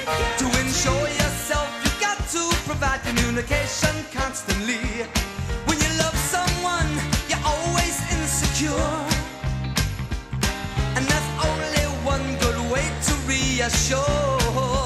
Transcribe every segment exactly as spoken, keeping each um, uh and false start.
To ensure yourself, you got to provide communication constantly. When you love someone, you're always insecure. And there's only one good way to reassure.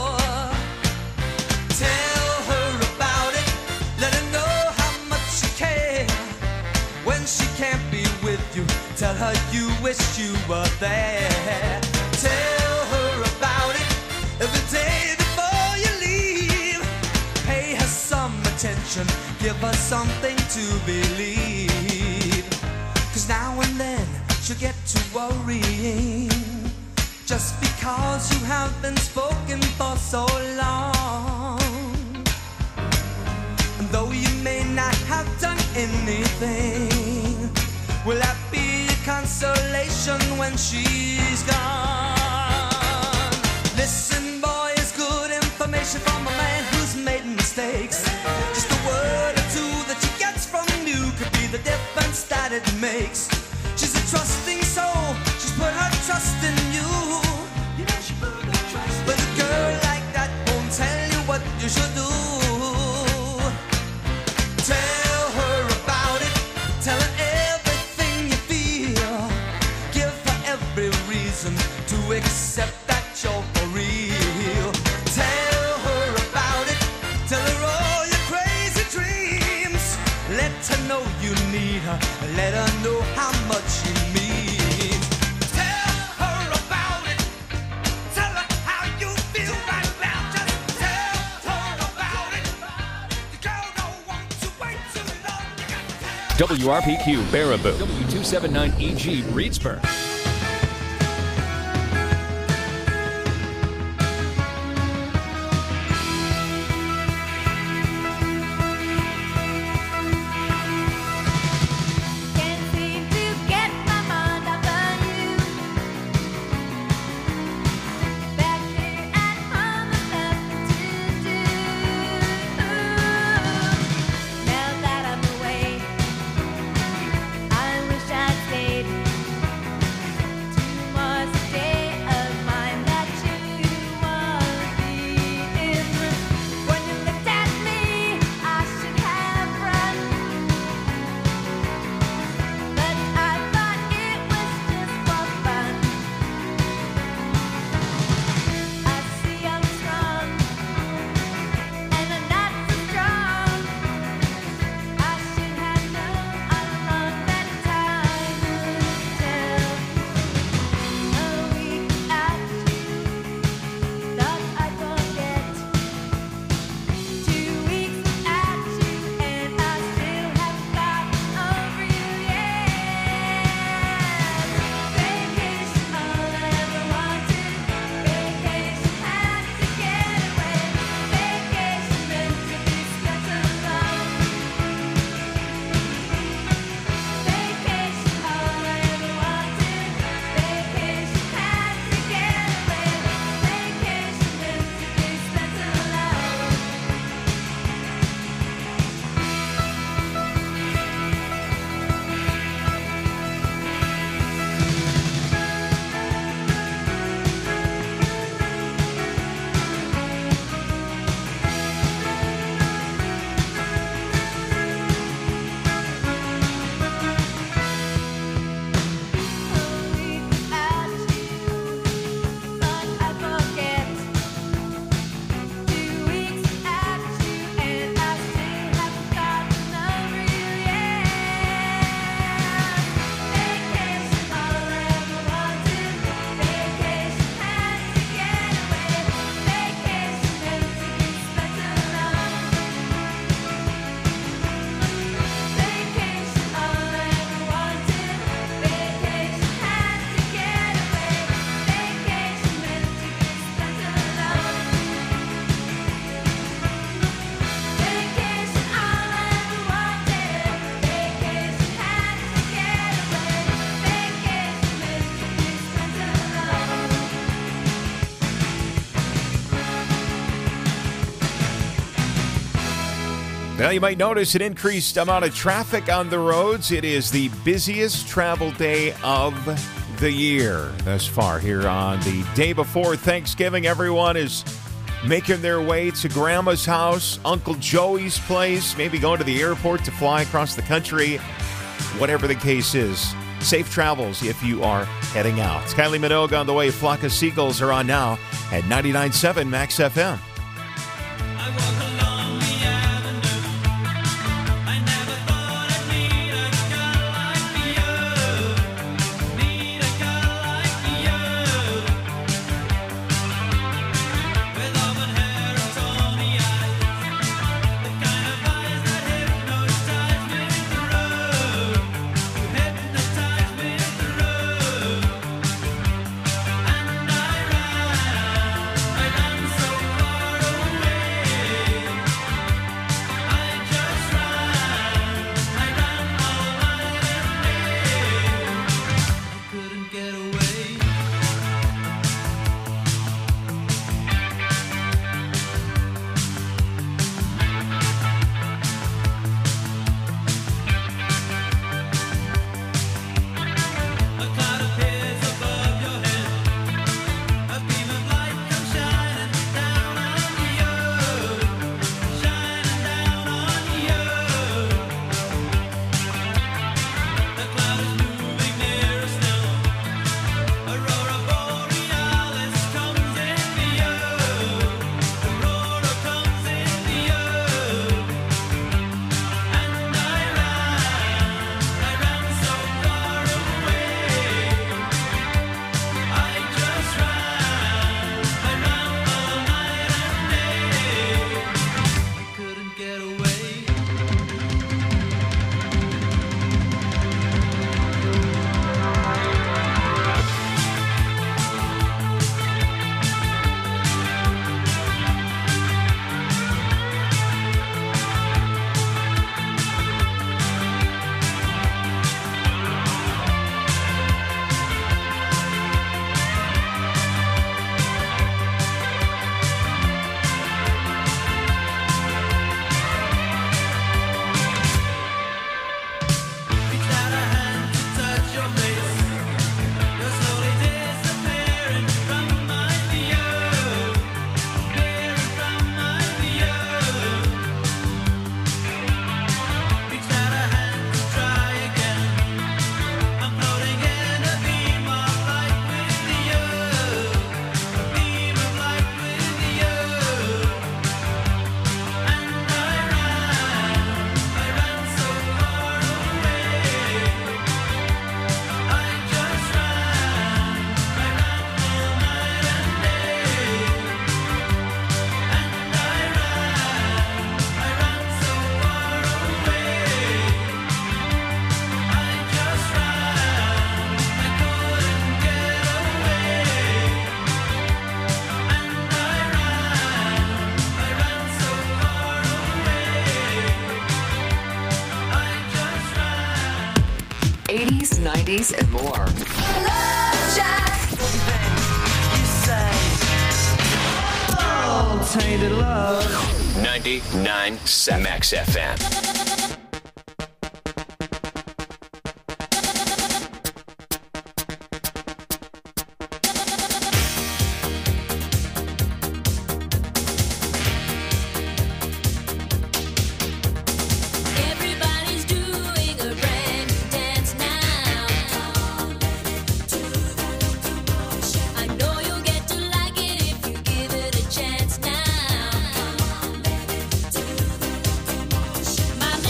Tell her about it, let her know how much you care. When she can't be with you, tell her you wish you were there. Tell her about it every day before you leave. Pay her some attention, give her something to believe. Cause now and then she'll get to worrying, just because you have been spoken for so long. And though you may not have done anything, will that be a consolation when she's gone? Listen, boy, it's good information from a man who's made mistakes. Just a word or two that she gets from you could be the difference that it makes. She's a trusting soul, she's put her trust in you. You know she put her trust in you. But a girl like that won't tell you what you should do. Tell her about it, tell her everything you feel. Give her every reason to accept that you're for real. Tell her about it, tell her all your crazy dreams. Let her know you need her, let her know how much you mean. Tell her about it, tell her how you feel right now. Just tell her about it. The girl don't want to wait too long. You got to tell. W R P Q Baraboo, W two seventy-nine E G Reedsburg. Can't seem to get my mind off on you. Back here at home, I've nothing to do. Now that I'm away, I wish I'd stayed. Tomorrow's a day of mine that you won't be in. When you looked at me, I should have run. But I thought it was just for fun. I see I'm strong, and I'm not so strong. I should have known all along that time would tell. A week at you, thought I'd forget. Two weeks at you, and I still haven't gotten over you yet. Vacation, all I ever wanted. Vacation, had to get away. Vacation, meant to be spent alone. Vacation, all I ever wanted. Vacation, had to get away. Vacation, meant to be spent alone. A week at you, thought I'd forget. Two weeks at you, and I still haven't gotten over you yet. Vacation, all I ever wanted. Vacation, had to get away. Vacation, meant to be spent alone. Vacation, all I ever wanted. Vacation, had to get away. Vacation, meant to be spent alone. Vacation, all I ever wanted. Vacation, had to get away. Vacation, meant to be spent alone. Now, you might notice an increased amount of traffic on the roads. It is the busiest travel day of the year thus far here on the day before Thanksgiving. Everyone is making their way to Grandma's house, Uncle Joey's place, maybe going to the airport to fly across the country, whatever the case is. Safe travels if you are heading out. It's Kylie Minogue on the way. Flock of Seagulls are on now at ninety-nine point seven Max F M. I walk along the avenue. I never thought I'd meet a girl like you. Meet a girl like you. With auburn hair and tawny eyes. The kind of eyes that hypnotize me through. You hypnotize me through. And I ran, I ran so far away. I just ran, I ran all night and day. I couldn't get away. A cloud appears above your head. A beam of light comes shining down on you, shining down on you. The cloud is moving nearer still. Aurora borealis comes into you. Aurora comes into you. And I ran, I ran so far away. I just ran, I ran all night and day. I couldn't get away. Reached out a hand to touch your face. You're slowly disappearing from my view, disappearing from my view. Reached out a hand to try again. I'm floating in a beam of light with you, a beam of light with you. And I ran, I ran so far away. I just ran, I ran all night and day. And I ran, I ran so far away. I just ran, I couldn't get away. And I ran, I ran so far away. I just ran. eighties, nineties, and more. Tainted love. ninety-nine point seven Max F M. Everybody's doing a brand new dance now. I know you'll get to like it if you give it a chance now. My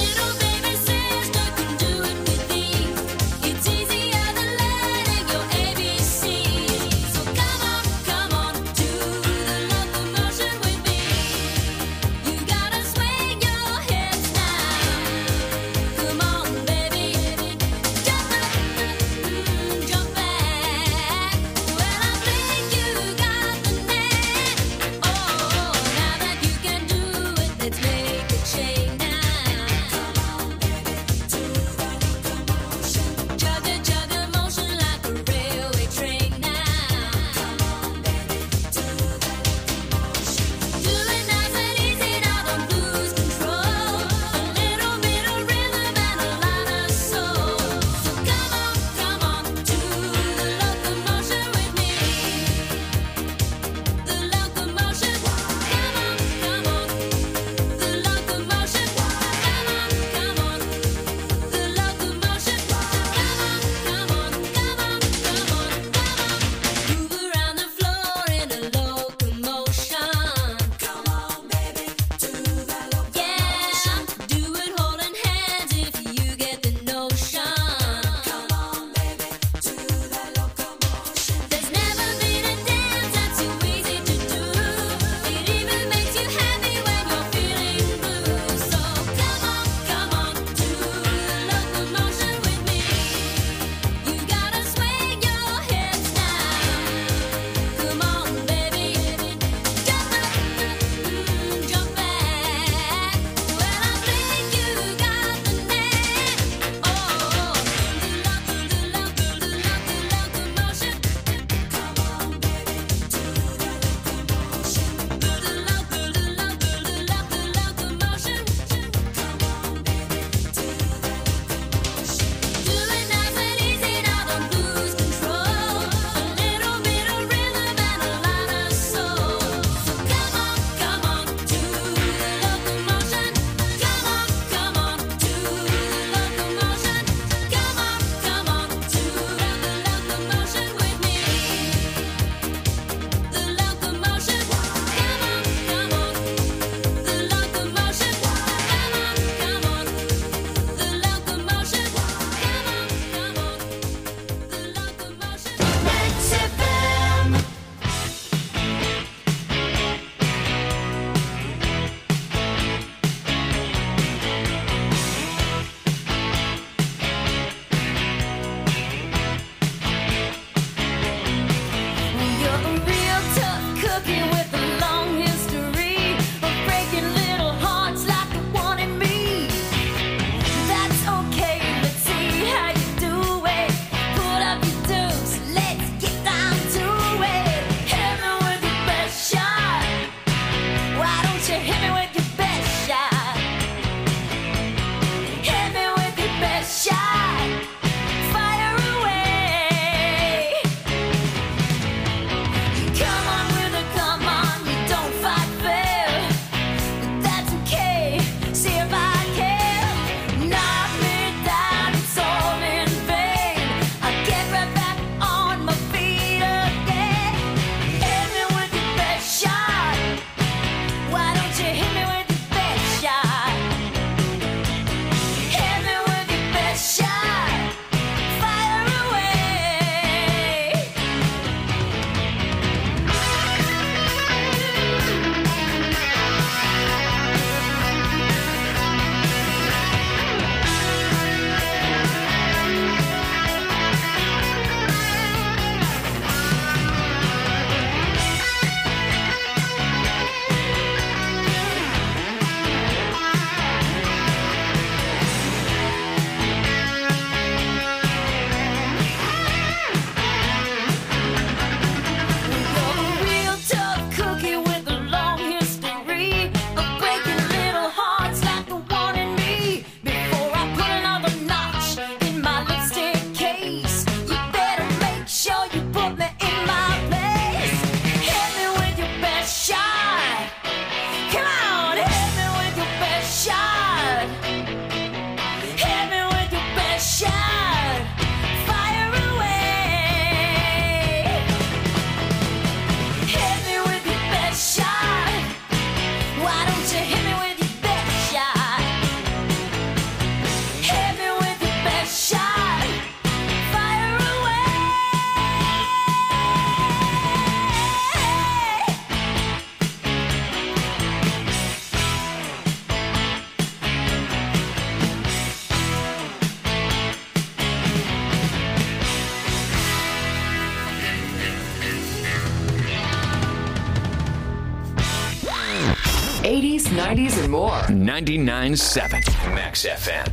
eighties, nineties, and more. ninety-nine point seven Max F M.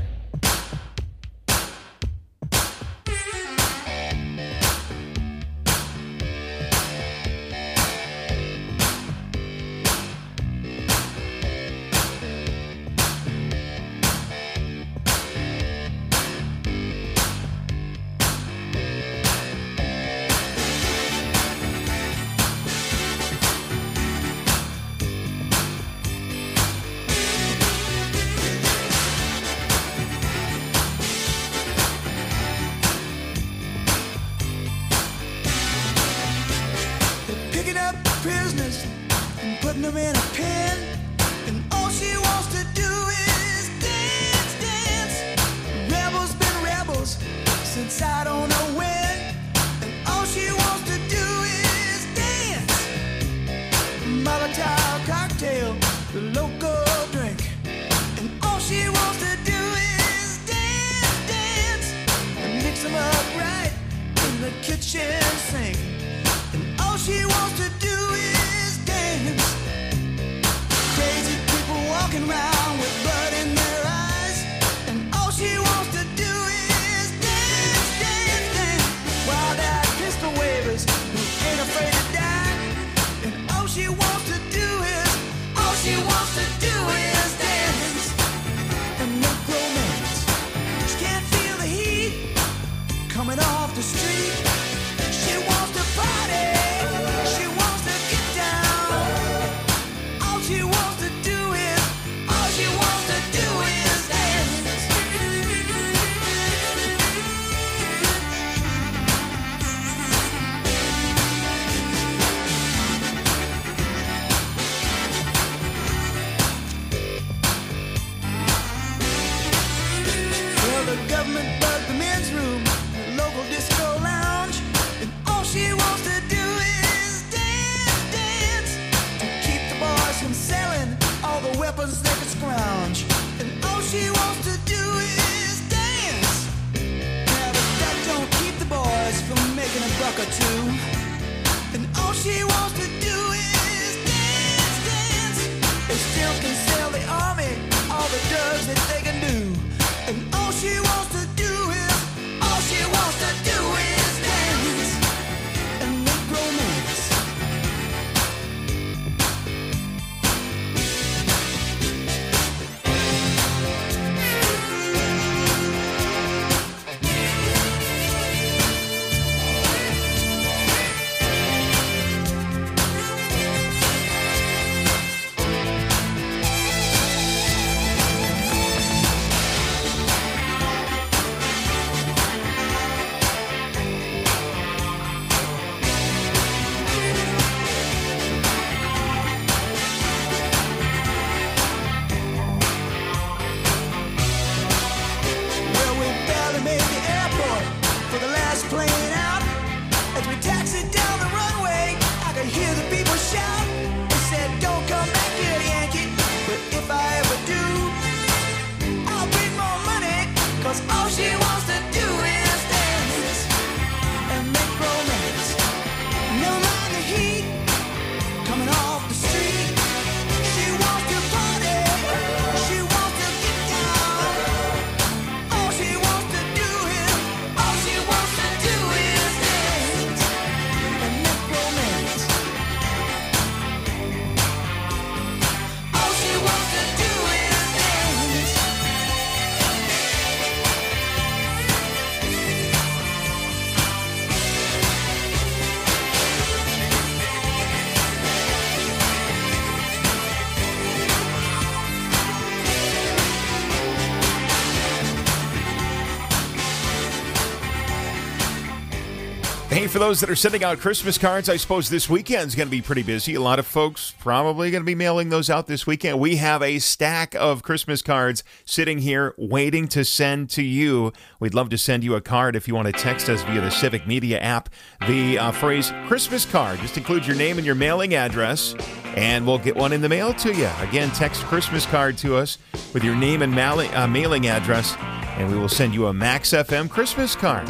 Picking up prisoners and putting them in a pen, and all she wants to do is dance, dance. Rebels been rebels since I don't know when, and all she wants to do is dance. Molotov cocktail, the local drink, and all she wants to do is dance, dance, and mix them up right in the kitchen sink. And all she wants to do is dance. Crazy people walking around with blood in their eyes. And all she wants to do is dance, dance, dance. While that pistol wavers who ain't afraid to die. And all she wants to do is, all she wants to do is dance. And make romance. She can't feel the heat coming off the street. She wants to party. She wants to get down. All she wants to do is, all she wants to do is dance. Well, the government bugged the men's room, the local disco lounge, and all she wants to do is dance, dance, to keep the boys from selling all the weapons they could scrounge. And all she wants to do is dance. Yeah, but that don't keep the boys from making a buck or two. And all she wants to do is dance, dance. They still can sell the army all the drugs that they can do. And all she wants to do is, all she wants to do is dance and make romance. Well, we barely made the airport for the last plane out. As we taxied down the runway, I could hear the people shout. They said, "Don't come back here, Yankee." But if I ever do, I'll bring more money, 'cause all she wants to do is dance and make romance. Never mind the heat coming off the street. She wants to party. She wants to get down. All she wants to do is, all she wants to do is dance and make romance. All she wants to do is dance. Hey, for those that are sending out Christmas cards, I suppose this weekend's going to be pretty busy. A lot of folks probably going to be mailing those out this weekend. We have a stack of Christmas cards sitting here waiting to send to you. We'd love to send you a card if you want to text us via the Civic Media app. The uh, phrase Christmas card just includes your name and your mailing address, and we'll get one in the mail to you. Again, text Christmas card to us with your name and mailing, uh, mailing address, and we will send you a Max F M Christmas card.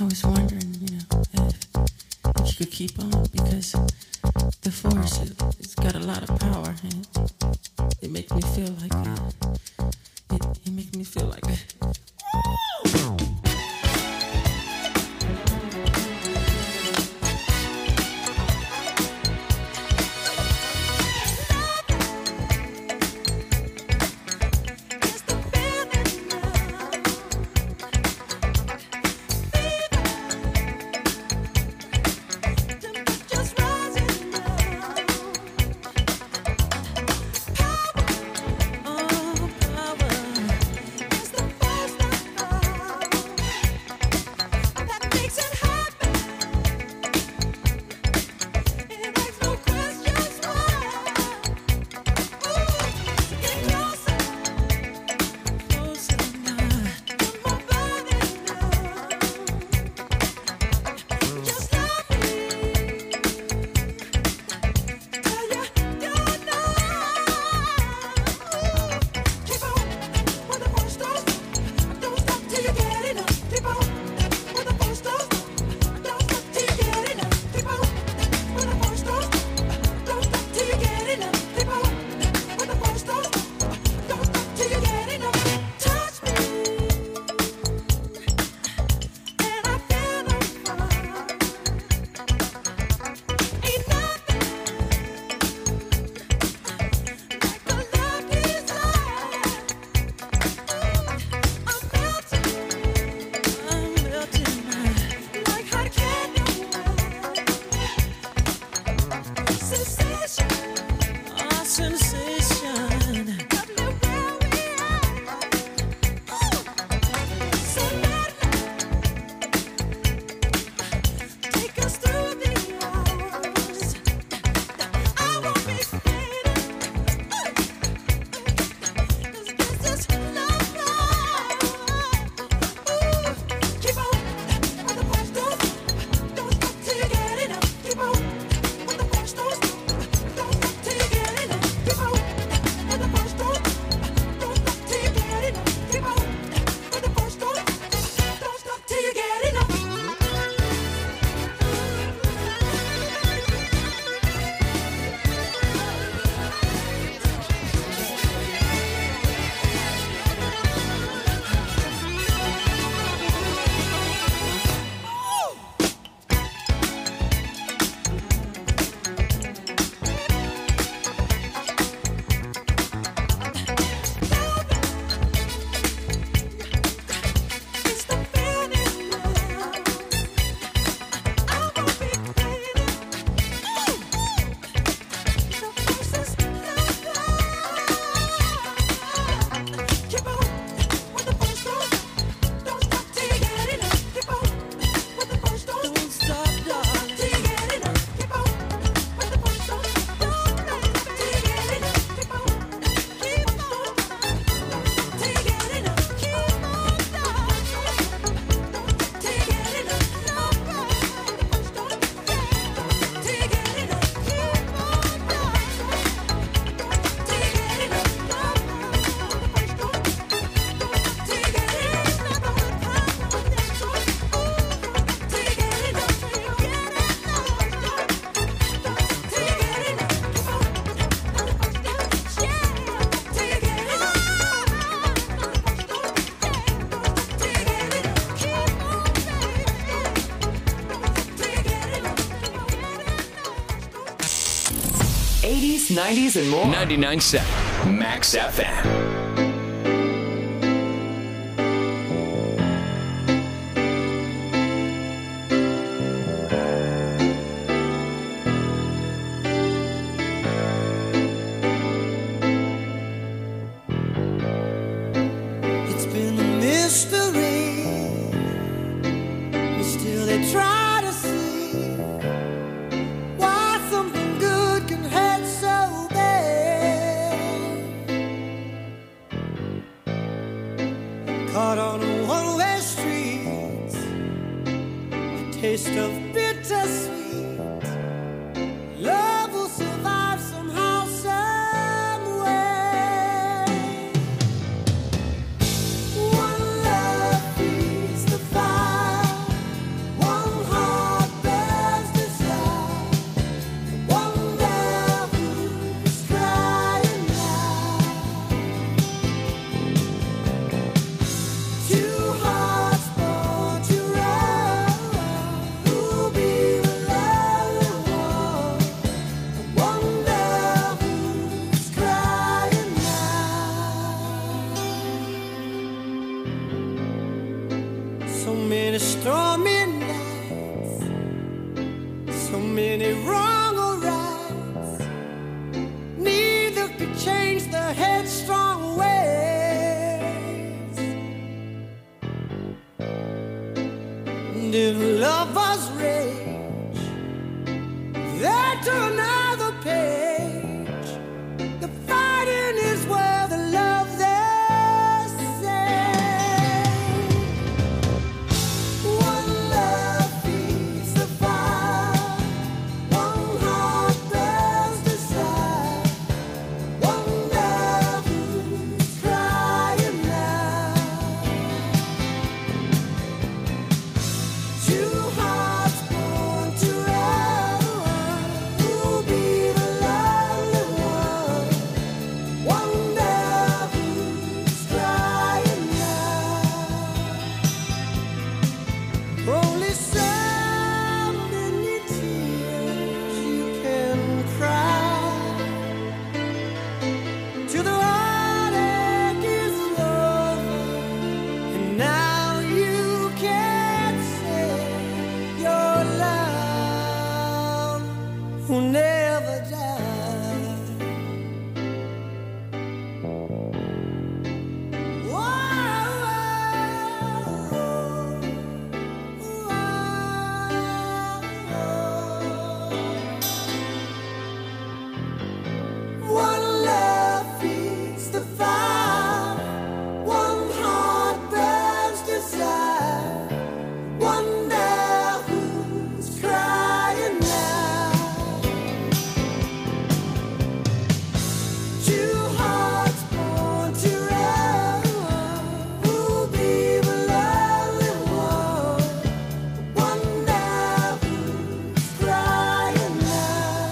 I was wondering, you know, if, if you could keep on, because the force, it, it's got a lot of power, and it, it makes me feel like, uh, it, it makes me feel like, uh, eighties, nineties, and more. ninety-nine point seven Max F M. It's been a mystery. We still they try to see why something good can hurt so bad. Caught on a one-way street, a taste of bittersweet. Love will survive somehow, some way. One love feeds the fire, if lovers rage, they turn another page. The fighting is where the love they say. One love feeds the fire, one heart bears desire, one love who's crying now. Two hearts born to run, who'll be the lonely one? One love who's crying now. Only so many tears you can cry till the heartache is over, and now you can't say your love will never die. One love feeds the fire, one heart burns desire, one love who's crying now. Two hearts born to run, who'll be the lonely one? One love who's crying now.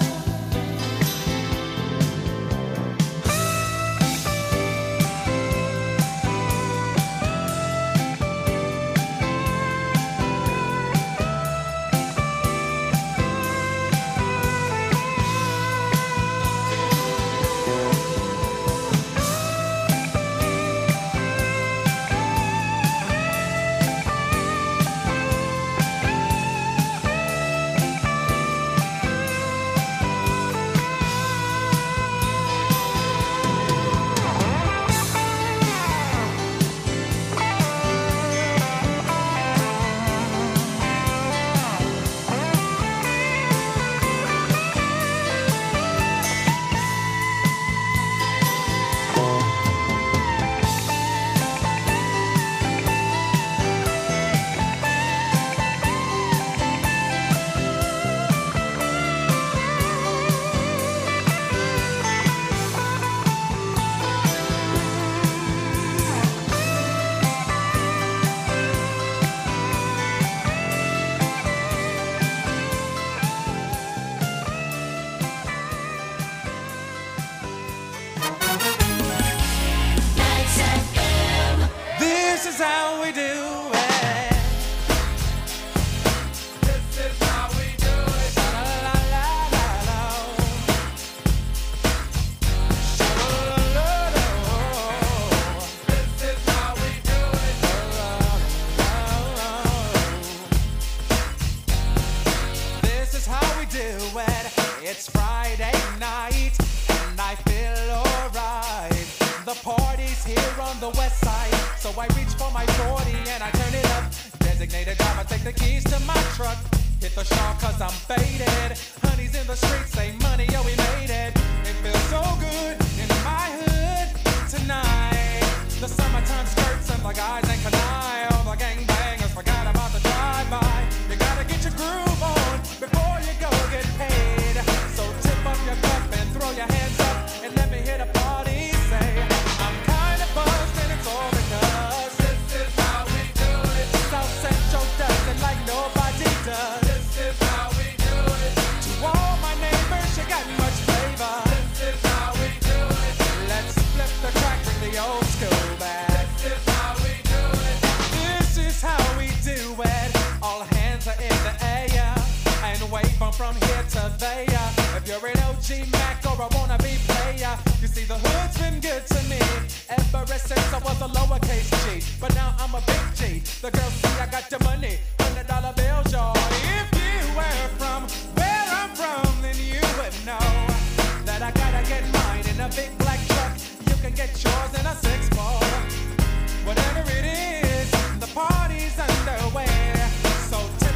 This is how we do it. This is how we do it. La la la la la. Sha-la-la-la-la. This is how we do it. This is how we do it. It's Friday night and I feel alright. The party's here on the west side, so I reach for my forty and I turn it up. Designated driver, take the keys to my truck. Hit the shawl cause I'm faded. Honey's in the streets, say money, yo, we made it. It feels so good in my hood tonight. The summertime skirts and the guys ain't canine. All the gangbangers forgot about the drive-by. You gotta get your groove on before you go get paid. So tip up your cup and throw your hands up and let me hit a party. Say, I'm kinda buzzed and it's all because this is how we do it. South Central does it like nobody does. This is how we do it. To all my neighbors, you got much flavor. This is how we do it. Let's flip the crack, bring the old school back. This is how we do it. This is how we do it. All hands are in the air and wave from from here to there. If you're an O G Mac or a wannabe player, you see the hood's been good to me ever since I was a lowercase G. But now I'm a big G. The girls see I got the money, hundred dollar bills, y'all. If you were from where I'm from, then you would know that I gotta get mine in a big black truck. You can get yours in a six ball. Whatever it is, the party's underway. So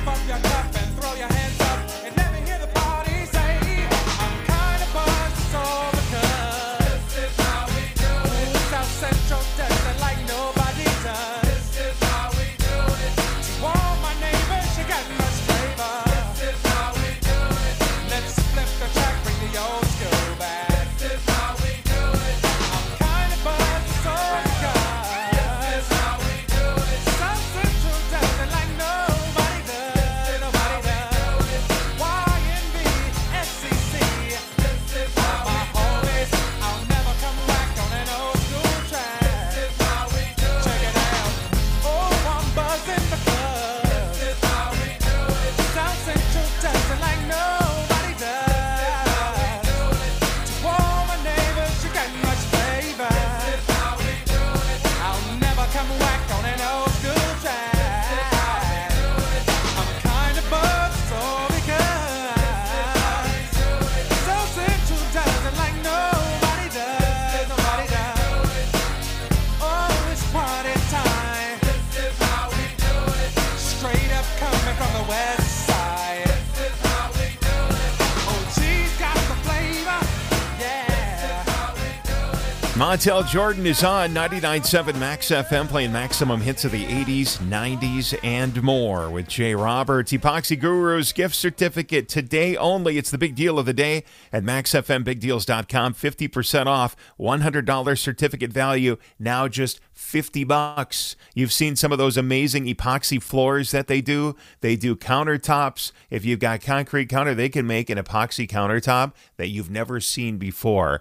Montel Jordan is on ninety-nine point seven Max F M, playing maximum hits of the eighties, nineties, and more with Jay Roberts. Epoxy Gurus gift certificate today only. It's the big deal of the day at max f m big deals dot com. fifty percent off, one hundred dollars certificate value, now just fifty bucks. You've seen some of those amazing epoxy floors that they do. They do countertops. If you've got concrete counter, they can make an epoxy countertop that you've never seen before.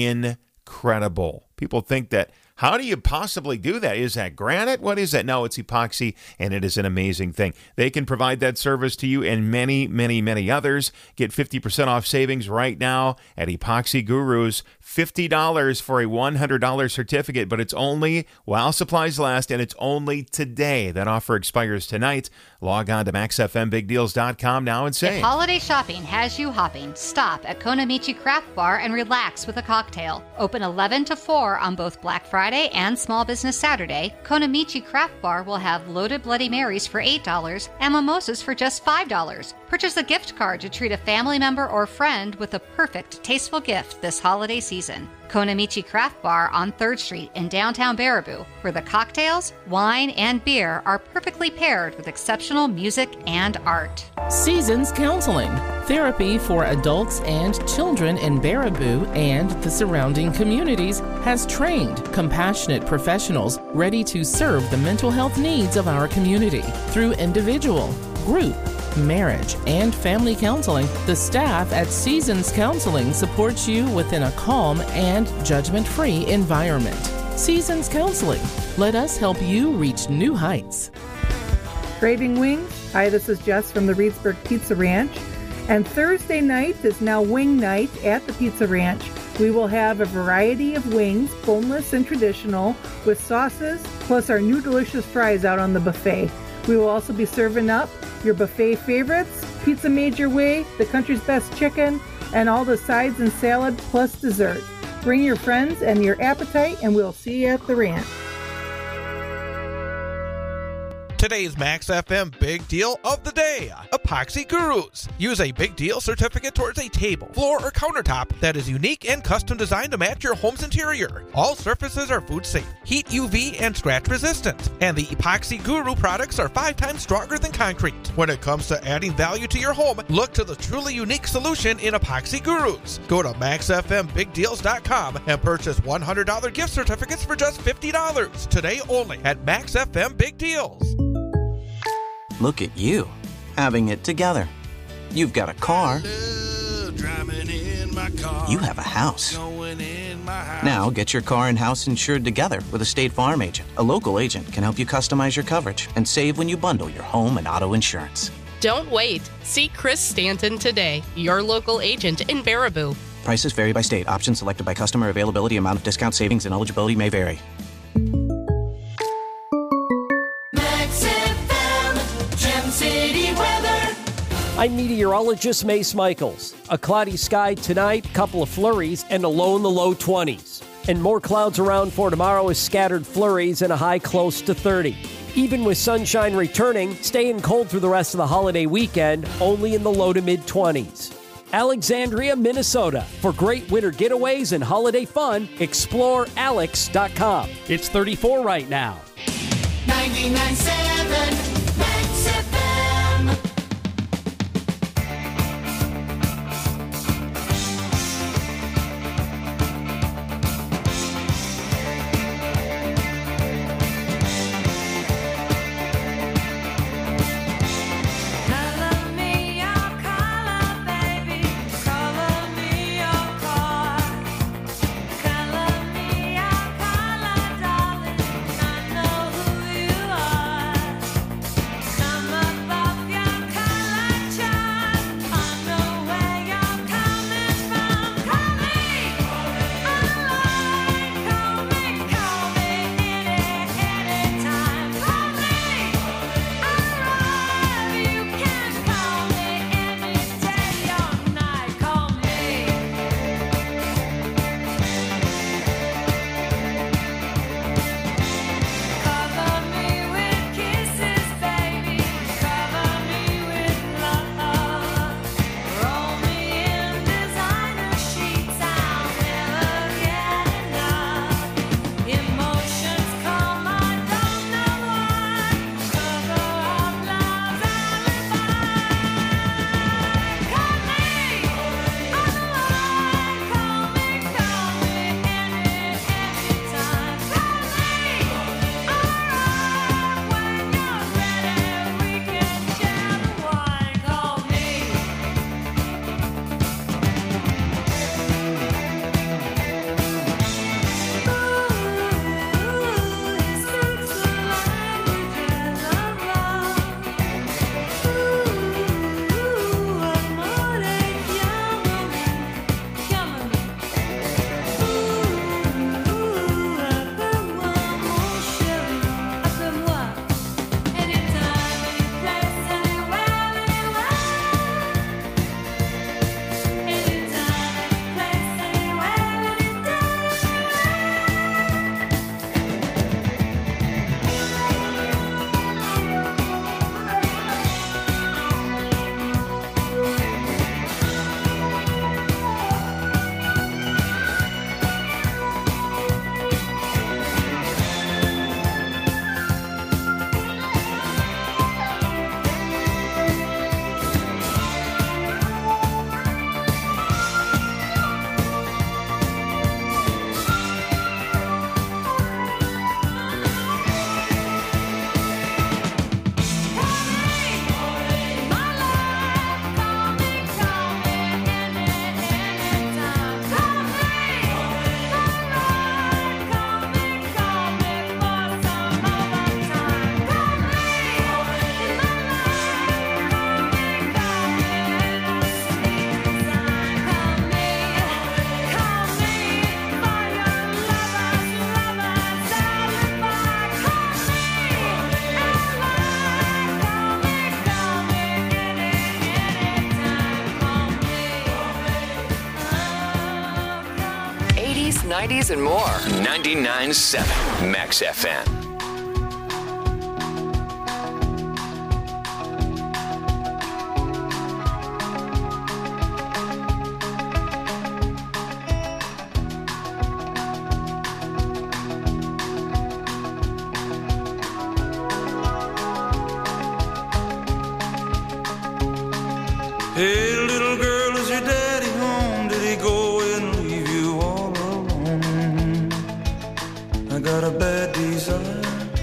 Incredible. People think that, how do you possibly do that? Is that granite? What is that? No, it's epoxy, and it is an amazing thing. They can provide that service to you and many, many, many others. Get fifty percent off savings right now at Epoxy Gurus. fifty dollars for a one hundred dollars certificate, but it's only while supplies last, and it's only today. That offer expires tonight. Log on to max f m big deals dot com now and say, If holiday shopping has you hopping, stop at Konamichi Craft Bar and relax with a cocktail. Open eleven to four on both Black Friday and Small Business Saturday. Konamichi Craft Bar will have loaded Bloody Marys for eight dollars and mimosas for just five dollars. Purchase a gift card to treat a family member or friend with a perfect, tasteful gift this holiday season. Konamichi Craft Bar on third Street in downtown Baraboo, where the cocktails, wine, and beer are perfectly paired with exceptional music and art. Seasons Counseling, therapy for adults and children in Baraboo and the surrounding communities, has trained, compassionate professionals ready to serve the mental health needs of our community. Through individual, group, marriage, and family counseling, the staff at Seasons Counseling supports you within a calm and judgment-free environment. Seasons Counseling. Let us help you reach new heights. Craving wings? Hi, this is Jess from the Reedsburg Pizza Ranch. And Thursday night is now wing night at the Pizza Ranch. We will have a variety of wings, boneless and traditional, with sauces, plus our new delicious fries out on the buffet. We will also be serving up your buffet favorites, pizza made your way, the country's best chicken, and all the sides and salad plus dessert. Bring your friends and your appetite, and we'll see you at the ranch. Today's Max F M Big Deal of the Day, Epoxy Gurus. Use a Big Deal certificate towards a table, floor, or countertop that is unique and custom designed to match your home's interior. All surfaces are food safe, heat, U V, and scratch resistant. And the Epoxy Guru products are five times stronger than concrete. When it comes to adding value to your home, look to the truly unique solution in Epoxy Gurus. Go to max f m big deals dot com and purchase one hundred dollars gift certificates for just fifty dollars. Today only at Max F M Big Deals. Look at you, having it together. You've got a car. You have a house. Now get your car and house insured together with a State Farm agent. A local agent can help you customize your coverage and save when you bundle your home and auto insurance. Don't wait. See Chris Stanton today, your local agent in Baraboo. Prices vary by state. Options selected by customer. Availability, amount of discount, savings, and eligibility may vary. City weather. I'm meteorologist Mace Michaels. A cloudy sky tonight, couple of flurries, and a low in the low twenties. And more clouds around for tomorrow with scattered flurries and a high close to thirty. Even with sunshine returning, staying cold through the rest of the holiday weekend, only in the low to mid twenties. Alexandria, Minnesota. For great winter getaways and holiday fun, explore alex dot com. It's thirty-four right now. ninety-nine point seven Max F M. Color me your color, darling. I know who you are. nineties and more. ninety-nine point seven Max F M. Hey, little girl, is your daddy home? Did he go away and leave you all alone? I got a bad desire.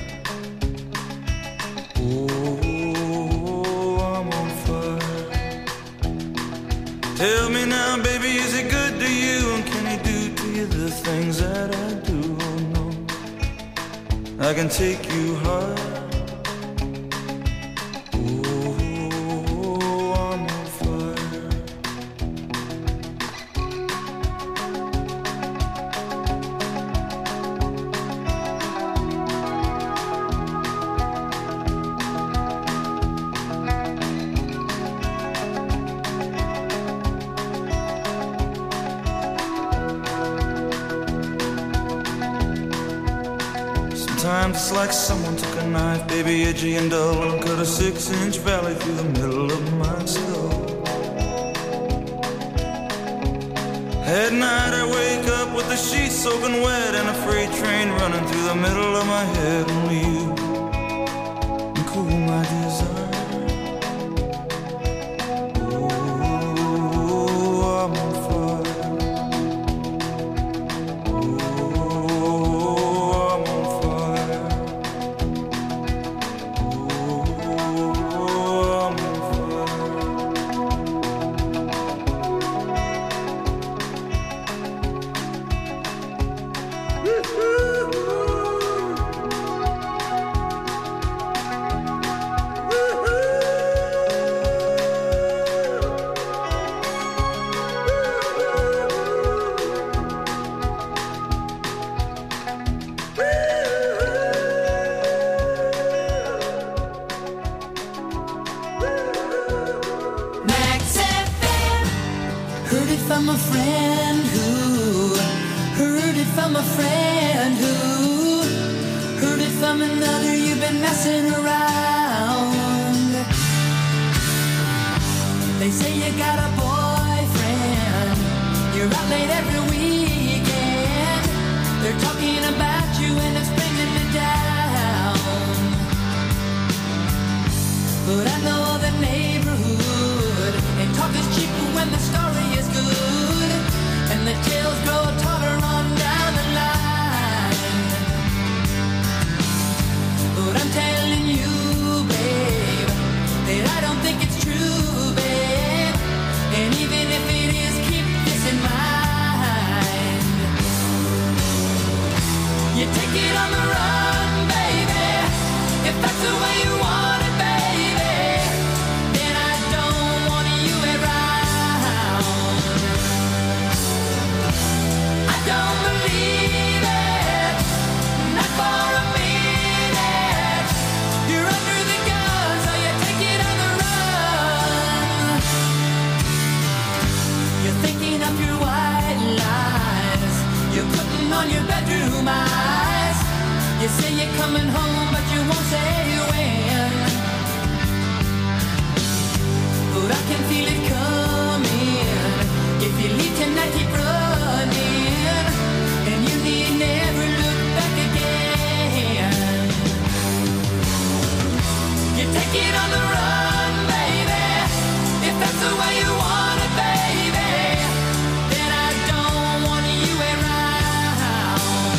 Oh, I'm on fire. Tell me now, baby, is he good to you? And can he do to you the things that I do? Oh, no, I can take you high. Sometimes it's like someone took a knife, baby, edgy and dull, and cut a six-inch valley through the middle of my skull. At night I wake up with the sheets soaking wet and a freight train running through the middle of my head. Only you can cool my desire. Oh, I'm on fire. Max F M. Heard it from a friend who heard it from a friend who heard it from another. You've been messing around. They say you got a boyfriend. You're out late every weekend. They're talking about you and it's bringing me down. But I know the neighborhood, and talk is cheaper when the story is good, and the tales grow taller on down the line. But I'm telling you, babe, that I don't think it's true, babe. And even if it is, keep this in mind. You take it on the run, baby, if that's the way you want it, baby. Then I don't want you around. I don't believe it, not for a minute. You're under the gun, so you take it on the run. You're thinking of your white lies. You're putting on your bedroom eyes. You say you're coming home, but you won't say when. But I can feel it coming. If you leave tonight, keep running, and you need never look back again. You take it on the run, baby, if that's the way you want it, baby. Then I don't want you around.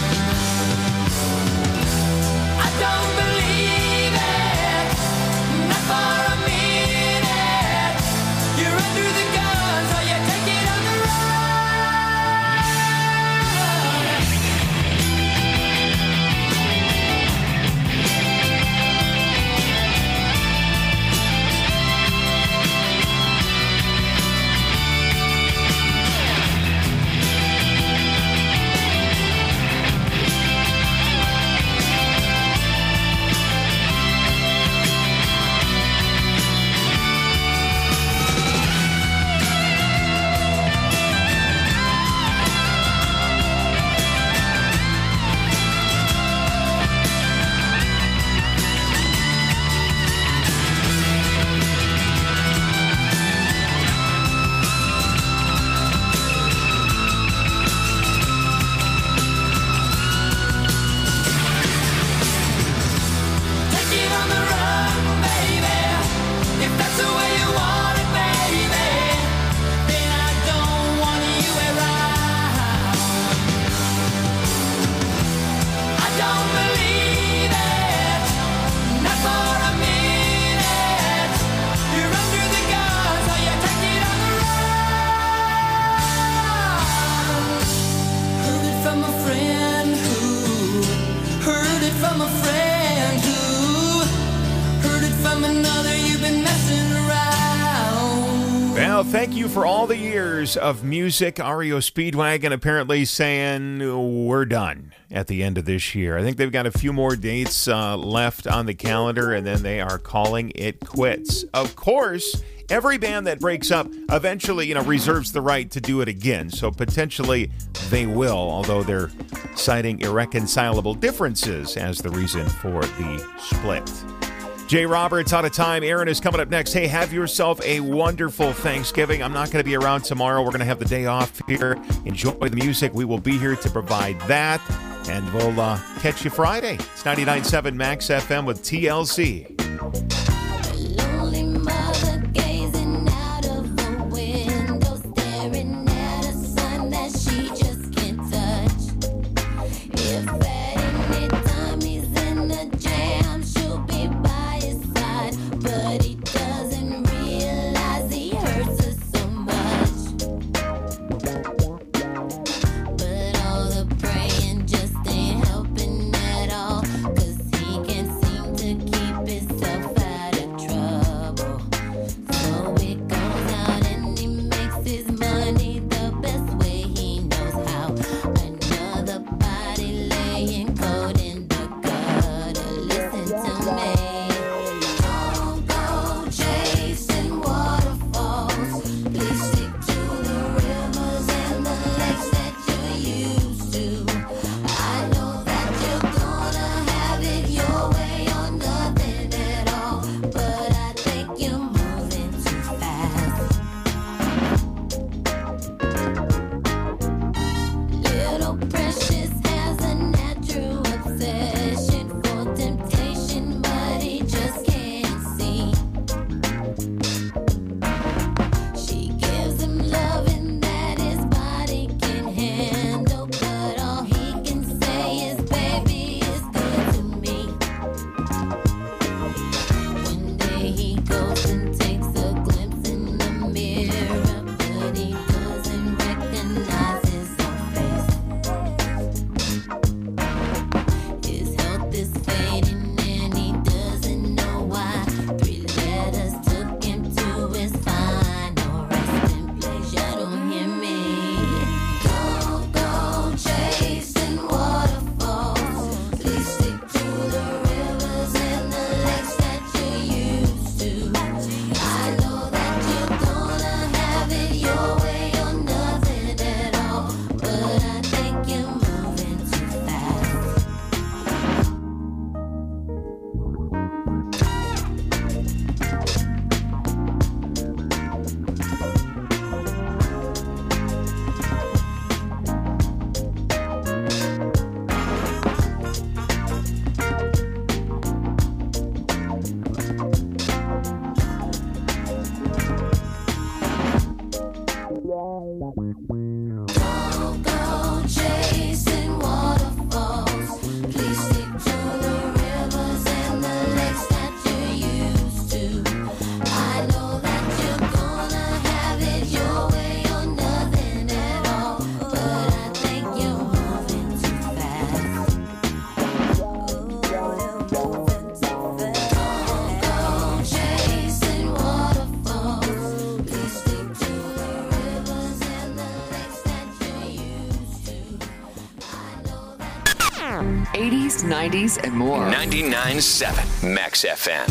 I don't believe it, not for a minute. You're Well, thank you for all the years of music. R E O Speedwagon apparently saying we're done at the end of this year. I think they've got a few more dates uh, left on the calendar, and then they are calling it quits. Of course, every band that breaks up eventually, you know, reserves the right to do it again. So potentially they will, although they're citing irreconcilable differences as the reason for the split. Jay Roberts out of time. Aaron is coming up next. Hey, have yourself a wonderful Thanksgiving. I'm not going to be around tomorrow. We're going to have the day off here. Enjoy the music. We will be here to provide that. And we'll uh, catch you Friday. It's ninety-nine point seven Max F M with T L C. Lonely mother gazing out of the window, staring at a sun that she just can't touch. If at any time he's in a jam, she'll be by his side, but he doesn't realize he hurts her so much. But all the praying just ain't helping at all, 'cause he can't seem to keep himself out of trouble. So he goes out and he makes his money the best way he knows how. Another body laying cold in the gutter. Listen to me. Don't go chasing waterfalls. Please stick to the rivers and the lakes that you're used to. I know that you're gonna have it your way or nothing at all, but I think you're moving too fast. Little Precious has a natural obsession for temptation, but he just can't see. She gives him loving that his body can handle, but all he can say is, baby, it's good to me. One day he goes and takes a glimpse in the mirror, but he doesn't recognize his own face. His health is fading and he doesn't know why. Three letters took him to his final resting place. You don't hear me. Don't go chasing waterfalls. Please stick to the rivers and the lakes that you're used to. I know that you're gonna have it your way or nothing at all, but I think you're moving too fast. Don't go chasing waterfalls. Please stick to the rivers and the lakes that you're used to. I know that you're gonna have it your way or nothing at all, but I think you're moving too fast. Don't go chasing waterfalls. Please stick to the rivers and the lakes that you're used to. I know that. eighties, nineties, and more. ninety-nine point seven Max F M.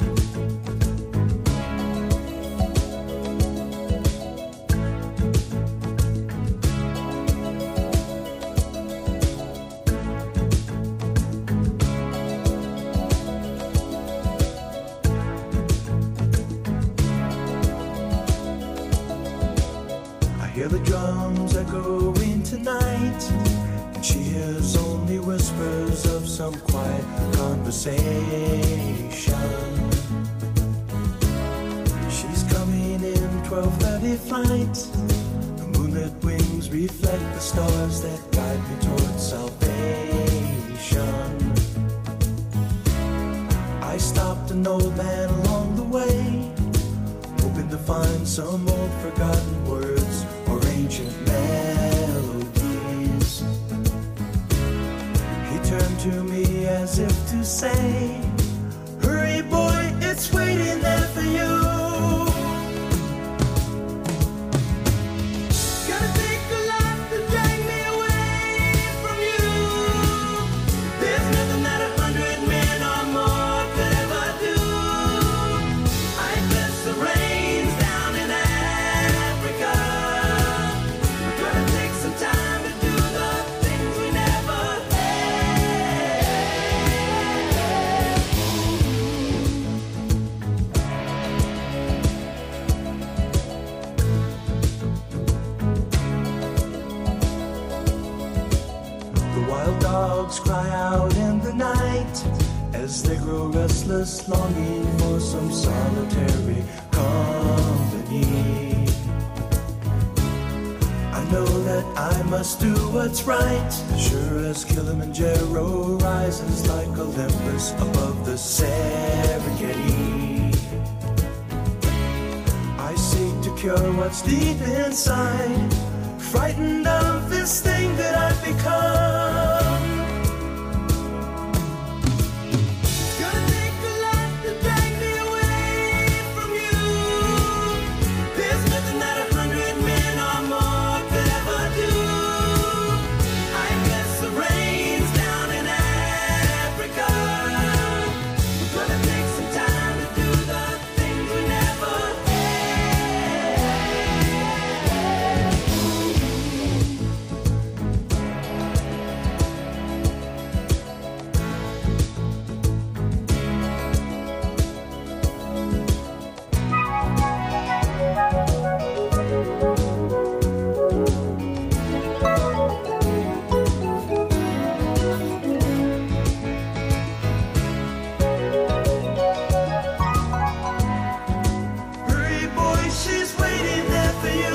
I hear the drums echoing tonight, and she hears only whispers of some quiet conversation. She's coming in twelve thirty flight. The moonlit wings reflect the stars that guide me towards salvation. I stopped an old man along the way, hoping to find some old forgotten words or ancient melodies. He turned to me as if to say, hurry boy, it's waiting there for you. dogs cry out in the night as they grow restless, longing for some solitary company. I know that I must do what's right, sure as Kilimanjaro rises like Olympus above the Serengeti. I seek to cure what's deep inside, frightened of this thing that I've become. It's gonna take a lot to drag me away from you. There's nothing that a hundred men or more could ever do. I guess the rain's down in Africa. We're gonna take some time to do the things we never Hurry, boy, she's waiting there for you.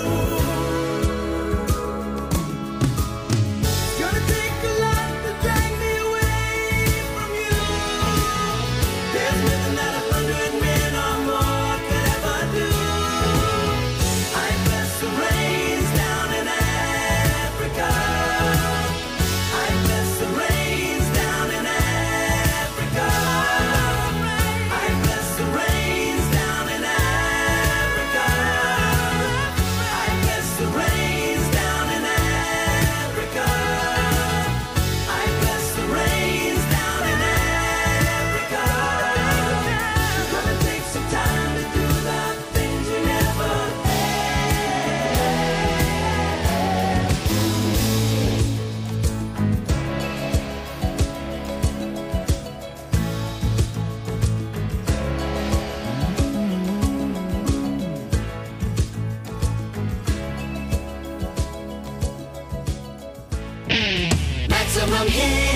It's gonna take a lot to drag me away from you. There's nothing that a hundred men or more could ever do. I guess the rain's down in Africa. I guess the rain's down in Africa. I guess the rain's down in Africa. I guess the rain's down in Africa. I guess the rain's down in Africa. It's gonna take some time to do the things we never Maximum hit.